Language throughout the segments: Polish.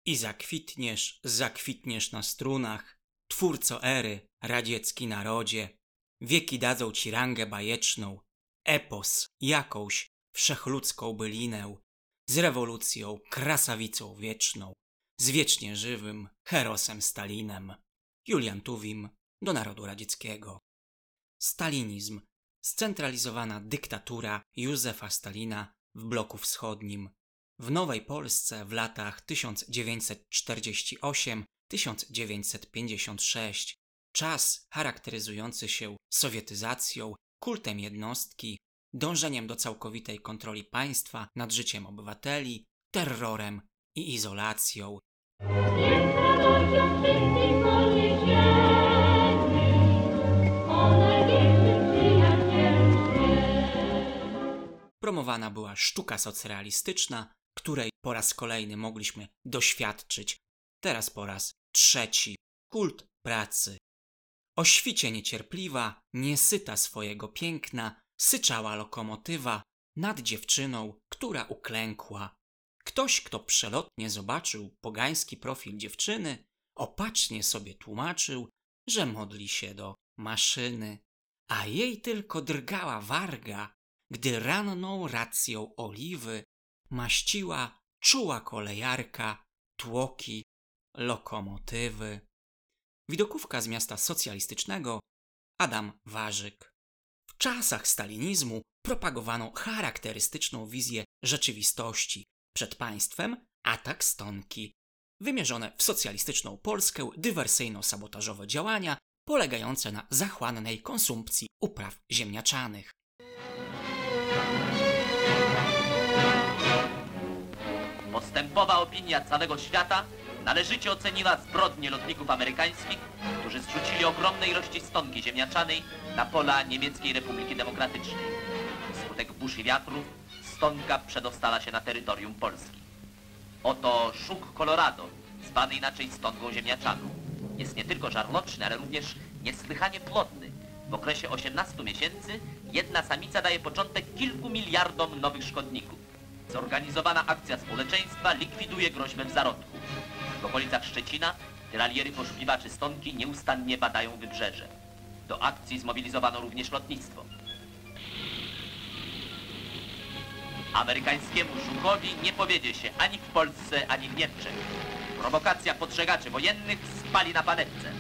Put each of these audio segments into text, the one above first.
I zakwitniesz na strunach, twórco ery, radziecki narodzie. Wieki dadzą ci rangę bajeczną, epos, jakąś wszechludzką bylinę, z rewolucją, krasawicą wieczną, z wiecznie żywym herosem Stalinem. Julian Tuwim do narodu radzieckiego. Stalinizm, scentralizowana dyktatura Józefa Stalina w bloku wschodnim. W Nowej Polsce w latach 1948-1956 czas charakteryzujący się sowietyzacją, kultem jednostki, dążeniem do całkowitej kontroli państwa nad życiem obywateli, terrorem i izolacją. Promowana była sztuka socrealistyczna, której po raz kolejny mogliśmy doświadczyć, teraz po raz trzeci, kult pracy. O świcie niecierpliwa, niesyta swojego piękna, syczała lokomotywa nad dziewczyną, która uklękła. Ktoś, kto przelotnie zobaczył pogański profil dziewczyny, opacznie sobie tłumaczył, że modli się do maszyny, a jej tylko drgała warga, gdy ranną racją oliwy maściła czuła kolejarka tłoki lokomotywy. Widokówka z miasta socjalistycznego Adam Warzyk. W czasach stalinizmu propagowano charakterystyczną wizję rzeczywistości. Przed państwem atak stonki. Wymierzone w socjalistyczną Polskę dywersyjno-sabotażowe działania polegające na zachłannej konsumpcji upraw ziemniaczanych. Postępowa opinia całego świata należycie oceniła zbrodnie lotników amerykańskich, którzy zrzucili ogromne ilości stonki ziemniaczanej na pola Niemieckiej Republiki Demokratycznej. Wskutek burz i wiatrów stonka przedostała się na terytorium Polski. Oto szuk Colorado, zwany inaczej stonką ziemniaczaną. Jest nie tylko żarłoczny, ale również niesłychanie plodny. W okresie 18 miesięcy jedna samica daje początek kilku miliardom nowych szkodników. Zorganizowana akcja społeczeństwa likwiduje groźbę w zarodku. W okolicach Szczecina tyraliery poszukiwaczy stonki nieustannie badają wybrzeże. Do akcji zmobilizowano również lotnictwo. Amerykańskiemu żukowi nie powiedzie się ani w Polsce, ani w Niemczech. Prowokacja podżegaczy wojennych spali na panewce.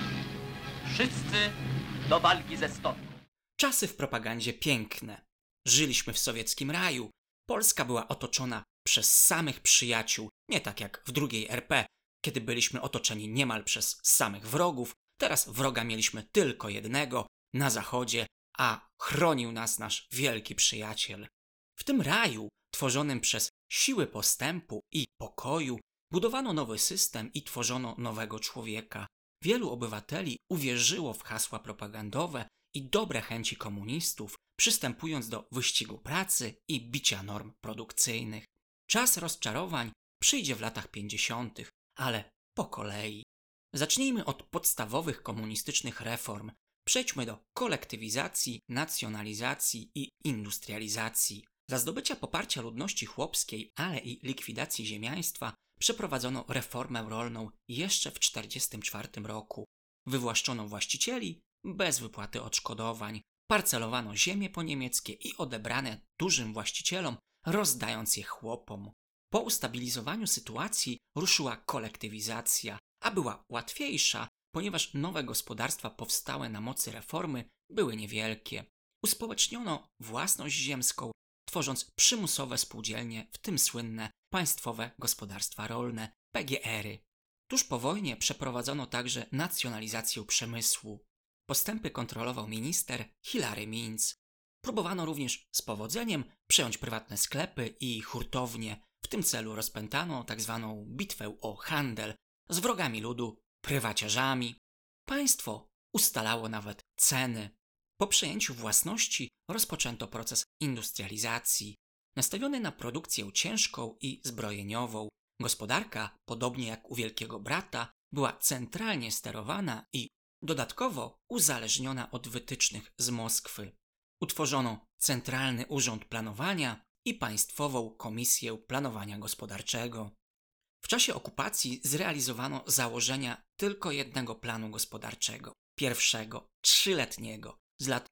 Wszyscy do walki ze stonką. Czasy w propagandzie piękne. Żyliśmy w sowieckim raju. Polska była otoczona przez samych przyjaciół, nie tak jak w II RP, kiedy byliśmy otoczeni niemal przez samych wrogów. Teraz wroga mieliśmy tylko jednego, na zachodzie, a chronił nas nasz wielki przyjaciel. W tym raju, tworzonym przez siły postępu i pokoju, budowano nowy system i tworzono nowego człowieka. Wielu obywateli uwierzyło w hasła propagandowe i dobre chęci komunistów, przystępując do wyścigu pracy i bicia norm produkcyjnych. Czas rozczarowań przyjdzie w latach 50., ale po kolei. Zacznijmy od podstawowych komunistycznych reform. Przejdźmy do kolektywizacji, nacjonalizacji i industrializacji. Dla zdobycia poparcia ludności chłopskiej, ale i likwidacji ziemiaństwa przeprowadzono reformę rolną jeszcze w 1944 roku. Wywłaszczono właścicieli bez wypłaty odszkodowań, parcelowano ziemie poniemieckie i odebrane dużym właścicielom, rozdając je chłopom. Po ustabilizowaniu sytuacji ruszyła kolektywizacja, a była łatwiejsza, ponieważ nowe gospodarstwa powstałe na mocy reformy były niewielkie. Uspołeczniono własność ziemską, tworząc przymusowe spółdzielnie, w tym słynne Państwowe Gospodarstwa Rolne, PGR-y. Tuż po wojnie przeprowadzono także nacjonalizację przemysłu. Postępy kontrolował minister Hilary Minc. Próbowano również z powodzeniem przejąć prywatne sklepy i hurtownie. W tym celu rozpętano tzw. bitwę o handel z wrogami ludu, prywaciarzami. Państwo ustalało nawet ceny. Po przejęciu własności rozpoczęto proces industrializacji. Nastawiony na produkcję ciężką i zbrojeniową, gospodarka, podobnie jak u Wielkiego Brata, była centralnie sterowana i dodatkowo uzależniona od wytycznych z Moskwy. Utworzono Centralny Urząd Planowania i Państwową Komisję Planowania Gospodarczego. W W czasie okupacji zrealizowano założenia tylko jednego planu gospodarczego, pierwszego, 3-letniego, z lat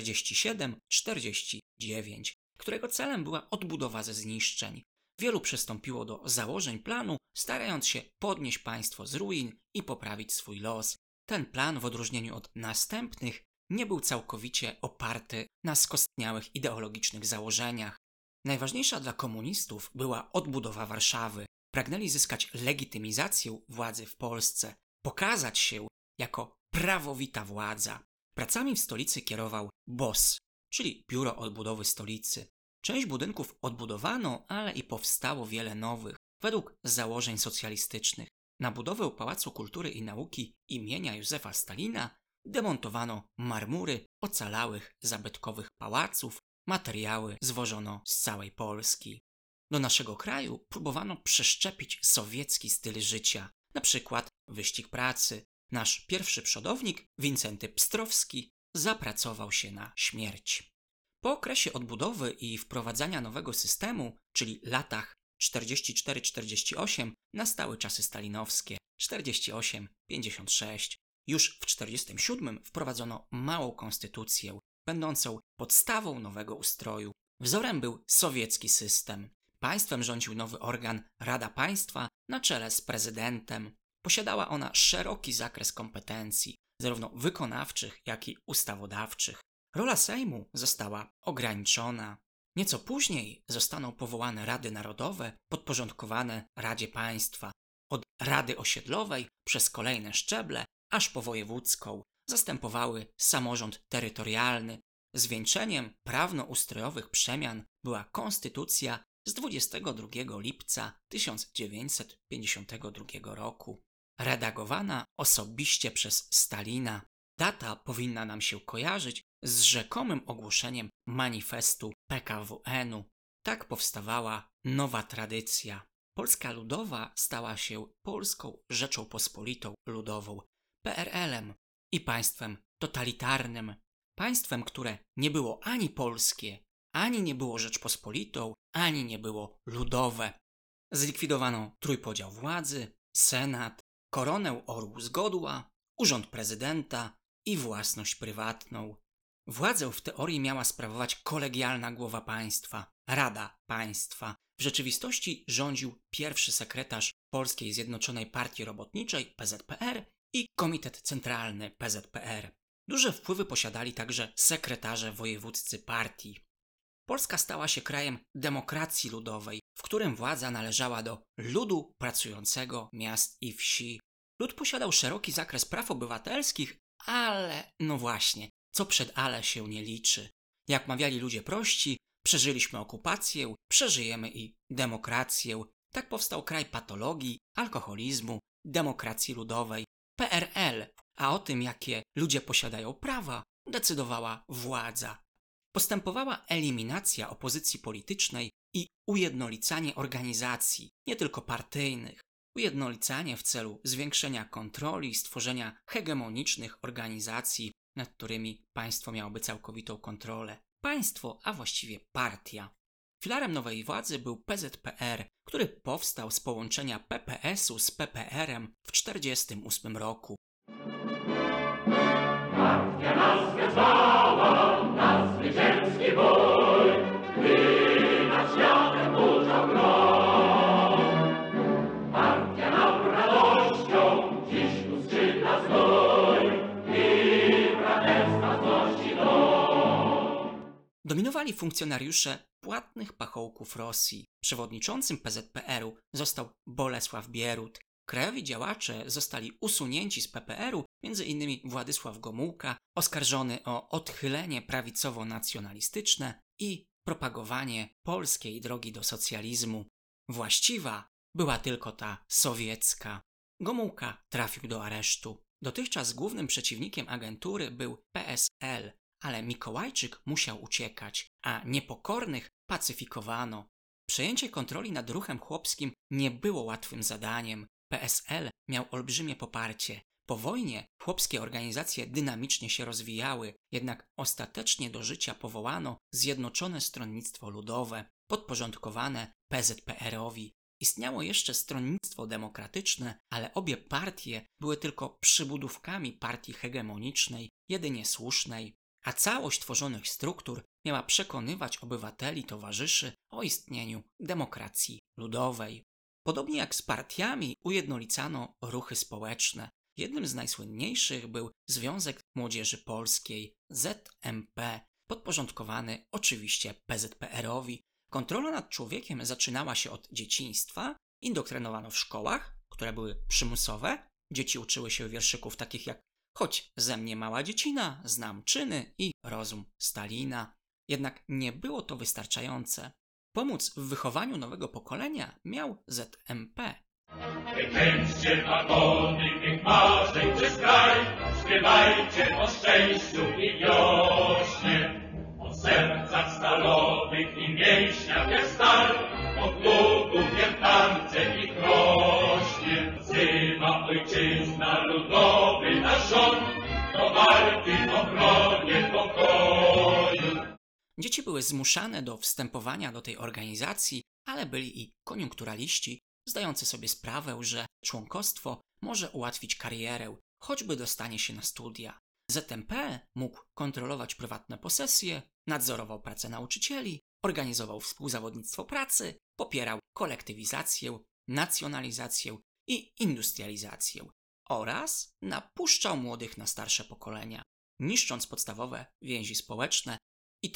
47-49, którego celem była odbudowa ze zniszczeń. Wielu przystąpiło do założeń planu, starając się podnieść państwo z ruin i poprawić swój los. Ten plan, w odróżnieniu od następnych, nie był całkowicie oparty na skostniałych ideologicznych założeniach. Najważniejsza dla komunistów była odbudowa Warszawy. Pragnęli zyskać legitymizację władzy w Polsce, pokazać się jako prawowita władza. Pracami w stolicy kierował BOS, czyli Biuro Odbudowy Stolicy. Część budynków odbudowano, ale i powstało wiele nowych, według założeń socjalistycznych. Na budowę Pałacu Kultury i Nauki imienia Józefa Stalina demontowano marmury ocalałych zabytkowych pałaców, materiały zwożono z całej Polski. Do naszego kraju próbowano przeszczepić sowiecki styl życia, na przykład wyścig pracy. Nasz pierwszy przodownik, Wincenty Pstrowski, zapracował się na śmierć. Po okresie odbudowy i wprowadzania nowego systemu, czyli latach 44-48, nastały czasy stalinowskie, 48-56. Już w 47 wprowadzono małą konstytucję, będącą podstawą nowego ustroju. Wzorem był sowiecki system. Państwem rządził nowy organ Rada Państwa na czele z prezydentem. Posiadała ona szeroki zakres kompetencji, zarówno wykonawczych, jak i ustawodawczych. Rola Sejmu została ograniczona. Nieco później zostaną powołane Rady Narodowe podporządkowane Radzie Państwa. Od Rady Osiedlowej przez kolejne szczeble, aż po wojewódzką, zastępowały samorząd terytorialny. Zwieńczeniem prawnoustrojowych przemian była konstytucja z 22 lipca 1952 roku. Redagowana osobiście przez Stalina, data powinna nam się kojarzyć z rzekomym ogłoszeniem manifestu PKWN-u. Tak powstawała nowa tradycja. Polska Ludowa stała się Polską Rzecząpospolitą Ludową, PRL-em i państwem totalitarnym. Państwem, które nie było ani polskie, ani nie było Rzeczpospolitą, ani nie było ludowe. Zlikwidowano trójpodział władzy, senat, koronę orłu z godła, urząd prezydenta i własność prywatną. Władzę w teorii miała sprawować kolegialna głowa państwa, Rada Państwa. W rzeczywistości rządził pierwszy sekretarz Polskiej Zjednoczonej Partii Robotniczej PZPR i Komitet Centralny PZPR. Duże wpływy posiadali także sekretarze wojewódzcy partii. Polska stała się krajem demokracji ludowej, w którym władza należała do ludu pracującego miast i wsi. Lud posiadał szeroki zakres praw obywatelskich, ale no właśnie, co przed ale się nie liczy. Jak mawiali ludzie prości, przeżyliśmy okupację, przeżyjemy i demokrację. Tak powstał kraj patologii, alkoholizmu, demokracji ludowej, PRL, a o tym, jakie ludzie posiadają prawa, decydowała władza. Postępowała eliminacja opozycji politycznej i ujednolicanie organizacji, nie tylko partyjnych. Ujednolicanie w celu zwiększenia kontroli, stworzenia hegemonicznych organizacji, nad którymi państwo miałoby całkowitą kontrolę. Państwo, a właściwie partia. Filarem nowej władzy był PZPR, który powstał z połączenia PPS-u z PPR-em w 1948 roku. Partia nas wezwała na zwycięski bój, gdy nad światem burzał grom. Partia nam radością dziś uskrzydla znój i braterstwa złości dom. Dominowali funkcjonariusze płatnych pachołków Rosji. Przewodniczącym PZPR-u został Bolesław Bierut. Krajowi działacze zostali usunięci z PPR-u, m.in. Władysław Gomułka, oskarżony o odchylenie prawicowo-nacjonalistyczne i propagowanie polskiej drogi do socjalizmu. Właściwa była tylko ta sowiecka. Gomułka trafił do aresztu. Dotychczas głównym przeciwnikiem agentury był PSL, ale Mikołajczyk musiał uciekać, a niepokornych pacyfikowano. Przejęcie kontroli nad ruchem chłopskim nie było łatwym zadaniem. PSL miał olbrzymie poparcie. Po wojnie chłopskie organizacje dynamicznie się rozwijały, jednak ostatecznie do życia powołano Zjednoczone Stronnictwo Ludowe, podporządkowane PZPR-owi. Istniało jeszcze Stronnictwo Demokratyczne, ale obie partie były tylko przybudówkami partii hegemonicznej, jedynie słusznej, a całość tworzonych struktur miała przekonywać obywateli towarzyszy o istnieniu demokracji ludowej. Podobnie jak z partiami ujednolicano ruchy społeczne. Jednym z najsłynniejszych był Związek Młodzieży Polskiej, ZMP, podporządkowany oczywiście PZPR-owi. Kontrola nad człowiekiem zaczynała się od dzieciństwa, indoktrynowano w szkołach, które były przymusowe. Dzieci uczyły się wierszyków takich jak „Choć ze mnie mała dziecina, znam czyny” i „Rozum Stalina”. Jednak nie było to wystarczające. Pomóc w wychowaniu nowego pokolenia miał ZMP. Kręćcie wagony tych marzeń przez kraj, śpiewajcie o szczęściu i wiośnie. O sercach stalowych i mięśniach jak stal, o długu wiertance i krośnie. Wzywa ojczyzna ludowy nasz rząd, do walki w obronie pokoju. Dzieci były zmuszane do wstępowania do tej organizacji, ale byli i koniunkturaliści, zdający sobie sprawę, że członkostwo może ułatwić karierę, choćby dostanie się na studia. ZMP mógł kontrolować prywatne posesje, nadzorował pracę nauczycieli, organizował współzawodnictwo pracy, popierał kolektywizację, nacjonalizację i industrializację oraz napuszczał młodych na starsze pokolenia, niszcząc podstawowe więzi społeczne i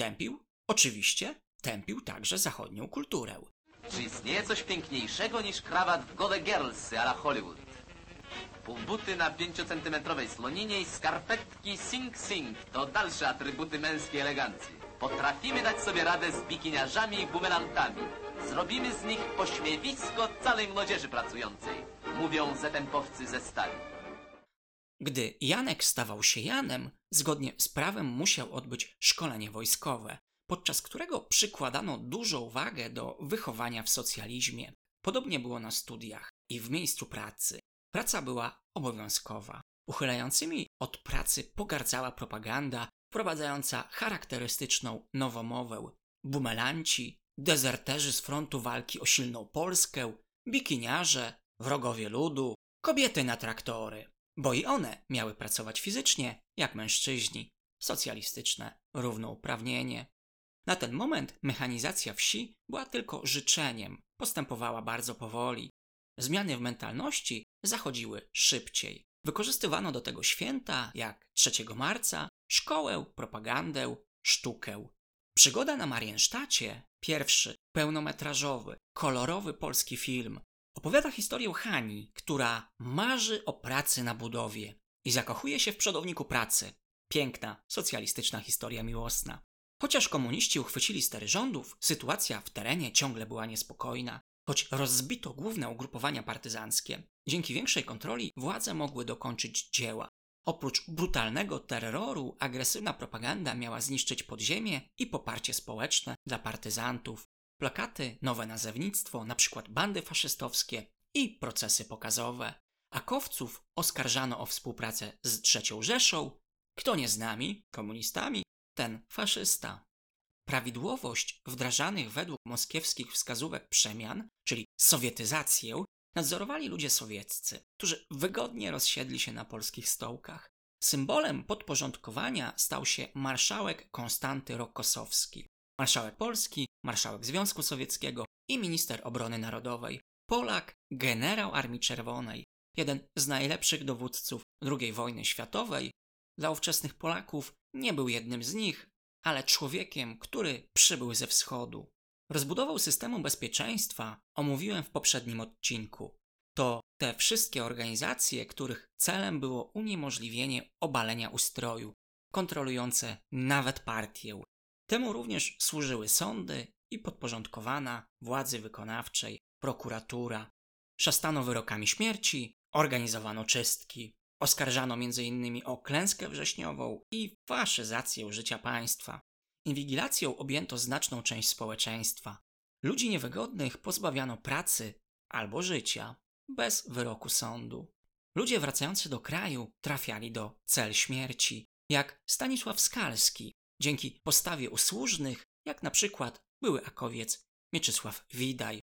tępił także zachodnią kulturę. Czy istnieje coś piękniejszego niż krawat w Gole Girlsy a la Hollywood? Półbuty na 5-centymetrowej sloninie i skarpetki sing-sing to dalsze atrybuty męskiej elegancji. Potrafimy dać sobie radę z bikiniarzami i bumelantami. Zrobimy z nich pośmiewisko całej młodzieży pracującej, mówią ZMP-owcy ze stali. Gdy Janek stawał się Janem, zgodnie z prawem musiał odbyć szkolenie wojskowe, podczas którego przykładano dużą wagę do wychowania w socjalizmie. Podobnie było na studiach i w miejscu pracy. Praca była obowiązkowa. Uchylającymi od pracy pogardzała propaganda wprowadzająca charakterystyczną nowomowę. Bumelanci, dezerterzy z frontu walki o silną Polskę, bikiniarze, wrogowie ludu, kobiety na traktory, bo i one miały pracować fizycznie jak mężczyźni. Socjalistyczne równouprawnienie. Na ten moment mechanizacja wsi była tylko życzeniem, postępowała bardzo powoli. Zmiany w mentalności zachodziły szybciej. Wykorzystywano do tego święta jak 3 marca, szkołę, propagandę, sztukę. Przygoda na Mariensztacie, pierwszy pełnometrażowy, kolorowy polski film, opowiada historię Hani, która marzy o pracy na budowie i zakochuje się w przodowniku pracy. Piękna, socjalistyczna historia miłosna. Chociaż komuniści uchwycili stery rządów, sytuacja w terenie ciągle była niespokojna. Choć rozbito główne ugrupowania partyzanckie, dzięki większej kontroli władze mogły dokończyć dzieła. Oprócz brutalnego terroru, agresywna propaganda miała zniszczyć podziemie i poparcie społeczne dla partyzantów. Plakaty, nowe nazewnictwo, np. bandy faszystowskie i procesy pokazowe. A kowców oskarżano o współpracę z III Rzeszą. Kto nie z nami, komunistami, ten faszysta. Prawidłowość wdrażanych według moskiewskich wskazówek przemian, czyli sowietyzację, nadzorowali ludzie sowieccy, którzy wygodnie rozsiedli się na polskich stołkach. Symbolem podporządkowania stał się marszałek Konstanty Rokossowski, marszałek Polski, marszałek Związku Sowieckiego i minister obrony narodowej, Polak, generał Armii Czerwonej, jeden z najlepszych dowódców II wojny światowej. Dla ówczesnych Polaków nie był jednym z nich, ale człowiekiem, który przybył ze wschodu. Rozbudową systemu bezpieczeństwa omówiłem w poprzednim odcinku. To te wszystkie organizacje, których celem było uniemożliwienie obalenia ustroju, kontrolujące nawet partię. Temu również służyły sądy i podporządkowana władzy wykonawczej prokuratura. Szastano wyrokami śmierci, organizowano czystki. Oskarżano m.in. o klęskę wrześniową i faszyzację życia państwa. Inwigilacją objęto znaczną część społeczeństwa. Ludzi niewygodnych pozbawiano pracy albo życia, bez wyroku sądu. Ludzie wracający do kraju trafiali do cel śmierci, jak Stanisław Skalski, dzięki postawie usłużnych, jak na przykład były akowiec Mieczysław Widaj.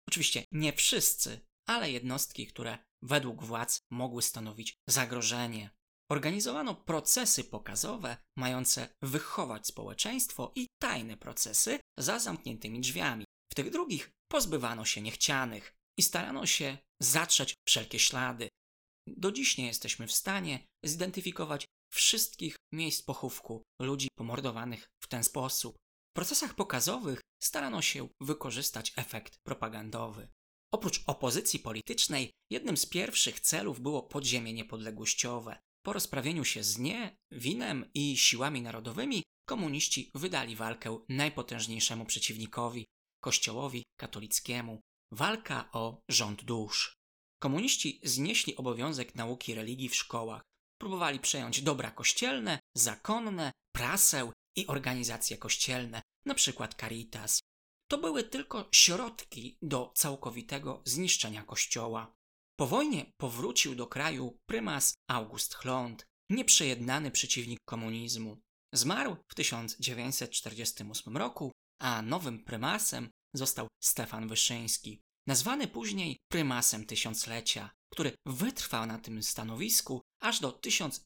Oczywiście nie wszyscy, ale jednostki, które według władz mogły stanowić zagrożenie. Organizowano procesy pokazowe mające wychować społeczeństwo i tajne procesy za zamkniętymi drzwiami. W tych drugich pozbywano się niechcianych i starano się zatrzeć wszelkie ślady. Do dziś nie jesteśmy w stanie zidentyfikować wszystkich miejsc pochówku ludzi pomordowanych w ten sposób. W procesach pokazowych starano się wykorzystać efekt propagandowy. Oprócz opozycji politycznej, jednym z pierwszych celów było podziemie niepodległościowe. Po rozprawieniu się z winem i siłami narodowymi komuniści wydali walkę najpotężniejszemu przeciwnikowi – Kościołowi katolickiemu. Walka o rząd dusz. Komuniści znieśli obowiązek nauki religii w szkołach. Próbowali przejąć dobra kościelne, zakonne, prasę i organizacje kościelne, np. Caritas. To były tylko środki do całkowitego zniszczenia Kościoła. Po wojnie powrócił do kraju prymas August Hlond, nieprzejednany przeciwnik komunizmu. Zmarł w 1948 roku, a nowym prymasem został Stefan Wyszyński, nazwany później prymasem tysiąclecia, który wytrwał na tym stanowisku aż do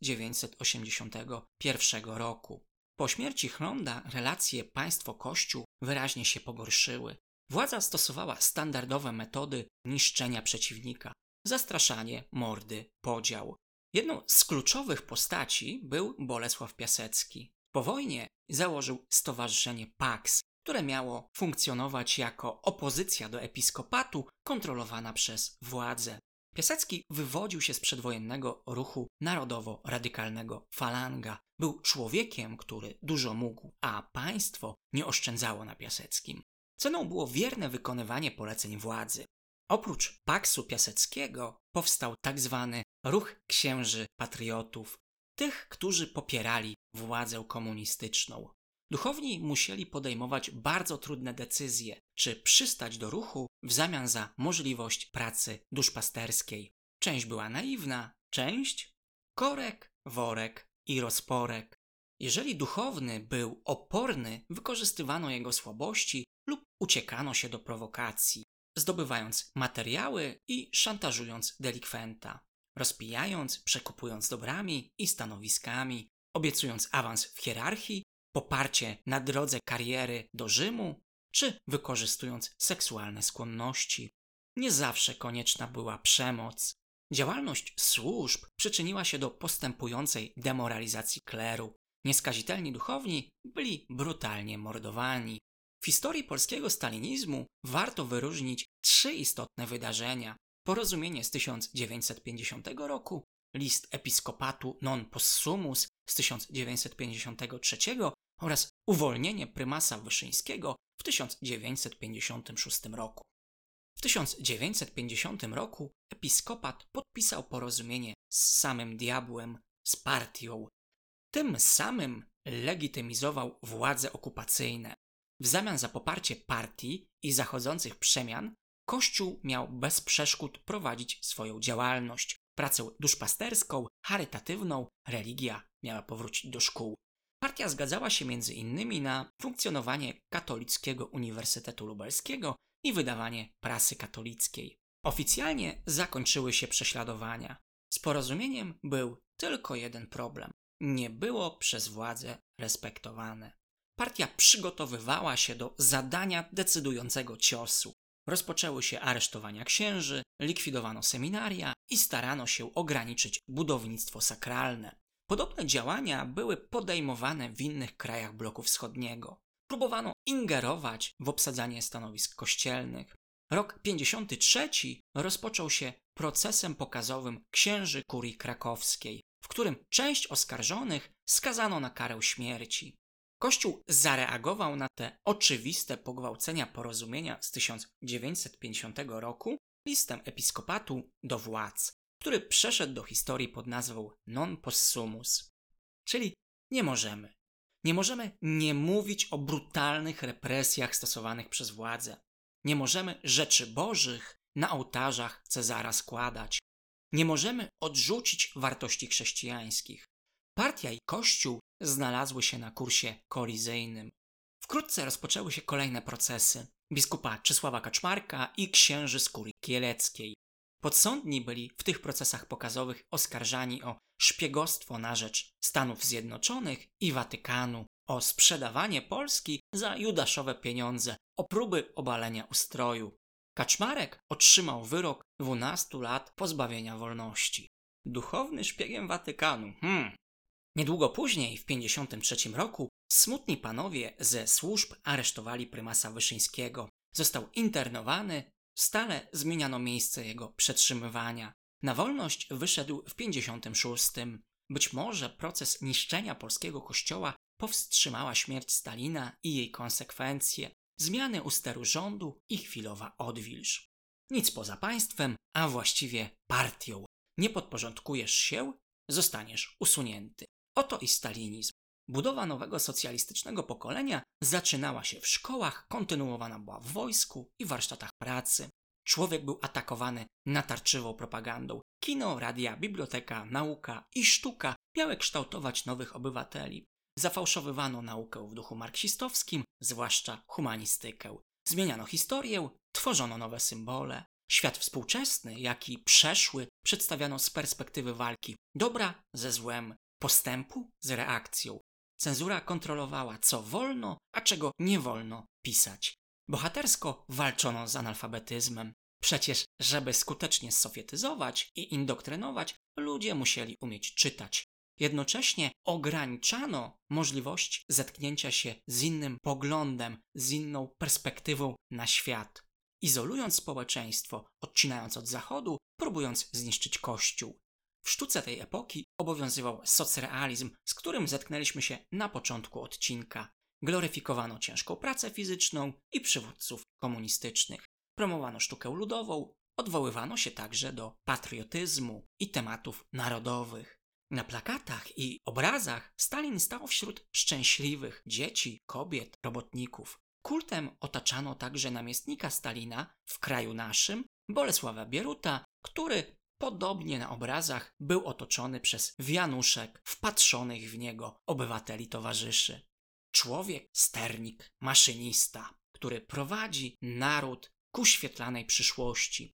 1981 roku. Po śmierci Hlonda relacje państwo-kościół wyraźnie się pogorszyły. Władza stosowała standardowe metody niszczenia przeciwnika: zastraszanie, mordy, podział. Jedną z kluczowych postaci był Bolesław Piasecki. Po wojnie założył stowarzyszenie PAX, które miało funkcjonować jako opozycja do episkopatu kontrolowana przez władzę. Piasecki wywodził się z przedwojennego ruchu narodowo-radykalnego Falanga. Był człowiekiem, który dużo mógł, a państwo nie oszczędzało na Piaseckim. Ceną było wierne wykonywanie poleceń władzy. Oprócz Paksu Piaseckiego powstał tzw. ruch księży patriotów, tych, którzy popierali władzę komunistyczną. Duchowni musieli podejmować bardzo trudne decyzje, czy przystać do ruchu w zamian za możliwość pracy duszpasterskiej. Część była naiwna, część korek, worek i rozporek. Jeżeli duchowny był oporny, wykorzystywano jego słabości lub uciekano się do prowokacji, zdobywając materiały i szantażując delikwenta, rozpijając, przekupując dobrami i stanowiskami, obiecując awans w hierarchii, poparcie na drodze kariery do Rzymu, czy wykorzystując seksualne skłonności. Nie zawsze konieczna była przemoc. Działalność służb przyczyniła się do postępującej demoralizacji kleru. Nieskazitelni duchowni byli brutalnie mordowani. W historii polskiego stalinizmu warto wyróżnić 3 istotne wydarzenia. Porozumienie z 1950 roku, list episkopatu non possumus z 1953 oraz uwolnienie prymasa Wyszyńskiego w 1956 roku. W 1950 roku episkopat podpisał porozumienie z samym diabłem, z partią. Tym samym legitymizował władze okupacyjne. W zamian za poparcie partii i zachodzących przemian Kościół miał bez przeszkód prowadzić swoją działalność. Pracę duszpasterską, charytatywną, religia miała powrócić do szkół. Partia zgadzała się m.in. na funkcjonowanie Katolickiego Uniwersytetu Lubelskiego i wydawanie prasy katolickiej. Oficjalnie zakończyły się prześladowania. Z porozumieniem był tylko jeden problem. Nie było przez władzę respektowane. Partia przygotowywała się do zadania decydującego ciosu. Rozpoczęły się aresztowania księży, likwidowano seminaria i starano się ograniczyć budownictwo sakralne. Podobne działania były podejmowane w innych krajach bloku wschodniego. Próbowano ingerować w obsadzanie stanowisk kościelnych. Rok 53 rozpoczął się procesem pokazowym księży kurii krakowskiej, w którym część oskarżonych skazano na karę śmierci. Kościół zareagował na te oczywiste pogwałcenia porozumienia z 1950 roku listem episkopatu do władz, który przeszedł do historii pod nazwą non possumus. Czyli nie możemy. Nie możemy nie mówić o brutalnych represjach stosowanych przez władzę. Nie możemy rzeczy bożych na ołtarzach Cezara składać. Nie możemy odrzucić wartości chrześcijańskich. Partia i Kościół znalazły się na kursie kolizyjnym. Wkrótce rozpoczęły się kolejne procesy. biskupa Czesława Kaczmarka i księży Skóry Kieleckiej. Podsądni byli w tych procesach pokazowych oskarżani o szpiegostwo na rzecz Stanów Zjednoczonych i Watykanu, o sprzedawanie Polski za judaszowe pieniądze, o próby obalenia ustroju. Kaczmarek otrzymał wyrok 12 lat pozbawienia wolności. Duchowny szpiegiem Watykanu. Niedługo później, w 1953 roku, smutni panowie ze służb aresztowali prymasa Wyszyńskiego. Został internowany, stale zmieniano miejsce jego przetrzymywania. Na wolność wyszedł w 1956. Być może proces niszczenia polskiego kościoła powstrzymała śmierć Stalina i jej konsekwencje, zmiany u steru rządu i chwilowa odwilż. Nic poza państwem, a właściwie partią. Nie podporządkujesz się, zostaniesz usunięty. Oto i stalinizm. Budowa nowego socjalistycznego pokolenia zaczynała się w szkołach, kontynuowana była w wojsku i warsztatach pracy. Człowiek był atakowany natarczywą propagandą. Kino, radia, biblioteka, nauka i sztuka miały kształtować nowych obywateli. Zafałszowywano naukę w duchu marksistowskim, zwłaszcza humanistykę. Zmieniano historię, tworzono nowe symbole. Świat współczesny, jak i przeszły, przedstawiano z perspektywy walki dobra ze złem, postępu z reakcją. Cenzura kontrolowała, co wolno, a czego nie wolno pisać. Bohatersko walczono z analfabetyzmem. Przecież, żeby skutecznie sowietyzować i indoktrynować, ludzie musieli umieć czytać. Jednocześnie ograniczano możliwość zetknięcia się z innym poglądem, z inną perspektywą na świat. Izolując społeczeństwo, odcinając od Zachodu, próbując zniszczyć Kościół. W sztuce tej epoki obowiązywał socrealizm, z którym zetknęliśmy się na początku odcinka. Gloryfikowano ciężką pracę fizyczną i przywódców komunistycznych. Promowano sztukę ludową, odwoływano się także do patriotyzmu i tematów narodowych. Na plakatach i obrazach Stalin stał wśród szczęśliwych dzieci, kobiet, robotników. Kultem otaczano także namiestnika Stalina w kraju naszym, Bolesława Bieruta, który podobnie na obrazach był otoczony przez wianuszek wpatrzonych w niego obywateli towarzyszy. Człowiek, sternik, maszynista, który prowadzi naród ku świetlanej przyszłości.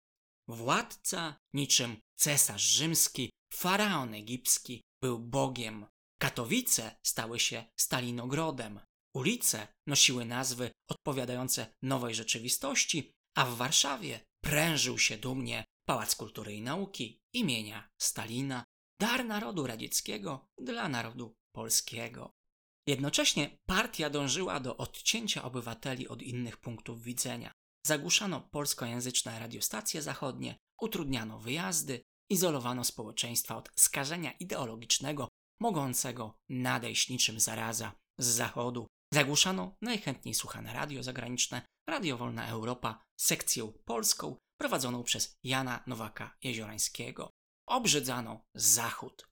Władca, niczym cesarz rzymski, faraon egipski, był Bogiem. Katowice stały się Stalinogrodem. Ulice nosiły nazwy odpowiadające nowej rzeczywistości, a w Warszawie prężył się dumnie Pałac Kultury i Nauki imienia Stalina, dar narodu radzieckiego dla narodu polskiego. Jednocześnie partia dążyła do odcięcia obywateli od innych punktów widzenia. Zagłuszano polskojęzyczne radiostacje zachodnie, utrudniano wyjazdy, izolowano społeczeństwa od skażenia ideologicznego mogącego nadejść niczym zaraza z zachodu. Zagłuszano najchętniej słuchane radio zagraniczne, Radio Wolna Europa, sekcję polską prowadzoną przez Jana Nowaka-Jeziorańskiego. Obrzydzano Zachód.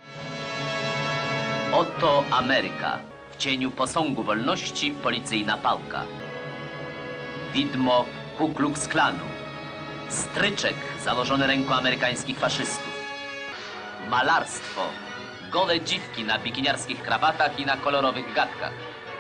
Oto Ameryka. W cieniu posągu wolności policyjna pałka. Widmo Ku Klux Klanu. Stryczek założony ręką amerykańskich faszystów. Malarstwo. Gole dziwki na bikiniarskich krawatach i na kolorowych gadkach.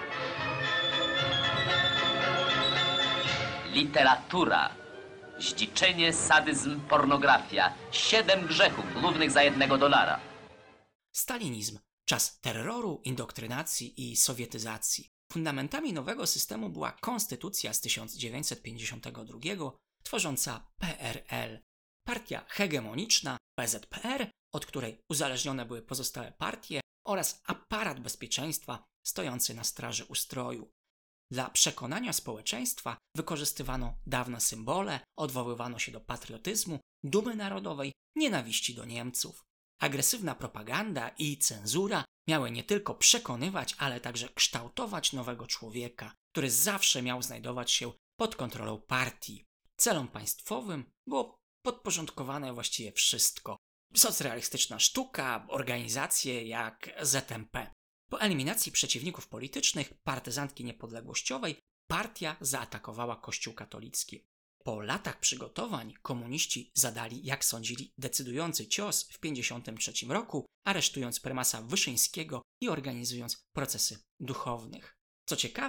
Literatura. Zdziczenie, sadyzm, pornografia. 7 grzechów głównych za $1. Stalinizm. Czas terroru, indoktrynacji i sowietyzacji. Fundamentami nowego systemu była konstytucja z 1952, tworząca PRL. Partia hegemoniczna, PZPR, od której uzależnione były pozostałe partie, oraz aparat bezpieczeństwa stojący na straży ustroju. Dla przekonania społeczeństwa wykorzystywano dawne symbole, odwoływano się do patriotyzmu, dumy narodowej, nienawiści do Niemców. Agresywna propaganda i cenzura miały nie tylko przekonywać, ale także kształtować nowego człowieka, który zawsze miał znajdować się pod kontrolą partii. Celom państwowym było podporządkowane właściwie wszystko. Socrealistyczna sztuka, organizacje jak ZMP. Po eliminacji przeciwników politycznych, partyzantki niepodległościowej, partia zaatakowała Kościół katolicki. Po latach przygotowań komuniści zadali, jak sądzili, decydujący cios w 1953 roku, aresztując prymasa Wyszyńskiego i organizując procesy duchownych. Co ciekawe,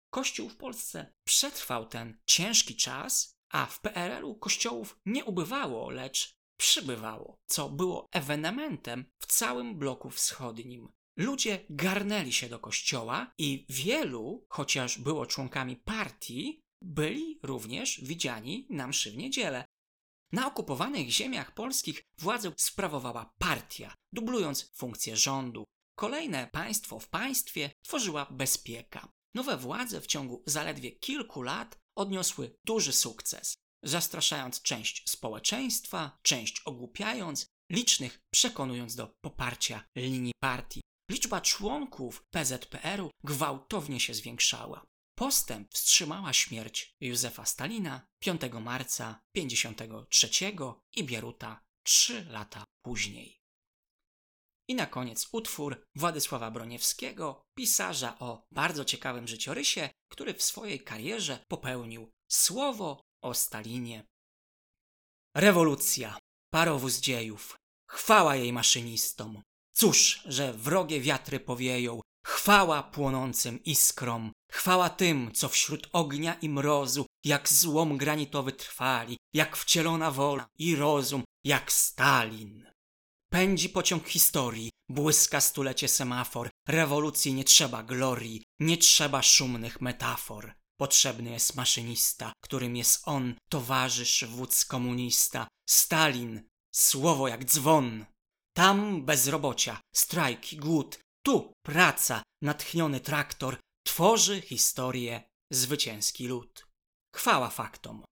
Kościół w Polsce przetrwał ten ciężki czas, a w PRL-u kościołów nie ubywało, lecz przybywało, co było ewenementem w całym bloku wschodnim. Ludzie garnęli się do kościoła i wielu, chociaż było członkami partii, byli również widziani na mszy w niedzielę. Na okupowanych ziemiach polskich władzę sprawowała partia, dublując funkcję rządu. Kolejne państwo w państwie tworzyła bezpieka. Nowe władze w ciągu zaledwie kilku lat odniosły duży sukces, zastraszając część społeczeństwa, część ogłupiając, licznych przekonując do poparcia linii partii. Liczba członków PZPR-u gwałtownie się zwiększała. Postęp wstrzymała śmierć Józefa Stalina 5 marca 1953 i Bieruta 3 lata później. I na koniec utwór Władysława Broniewskiego, pisarza o bardzo ciekawym życiorysie, który w swojej karierze popełnił słowo o Stalinie. Rewolucja, parowóz dziejów, chwała jej maszynistom. Cóż, że wrogie wiatry powieją, chwała płonącym iskrom, chwała tym, co wśród ognia i mrozu, jak złom granitowy trwali, jak wcielona wola i rozum, jak Stalin. Pędzi pociąg historii, błyska stulecie semafor, rewolucji nie trzeba glorii, nie trzeba szumnych metafor. Potrzebny jest maszynista, którym jest on, towarzysz, wódz komunista, Stalin, słowo jak dzwon. Tam bezrobocia, strajk i głód, tu praca, natchniony traktor, tworzy historię zwycięski lud. Chwała faktom.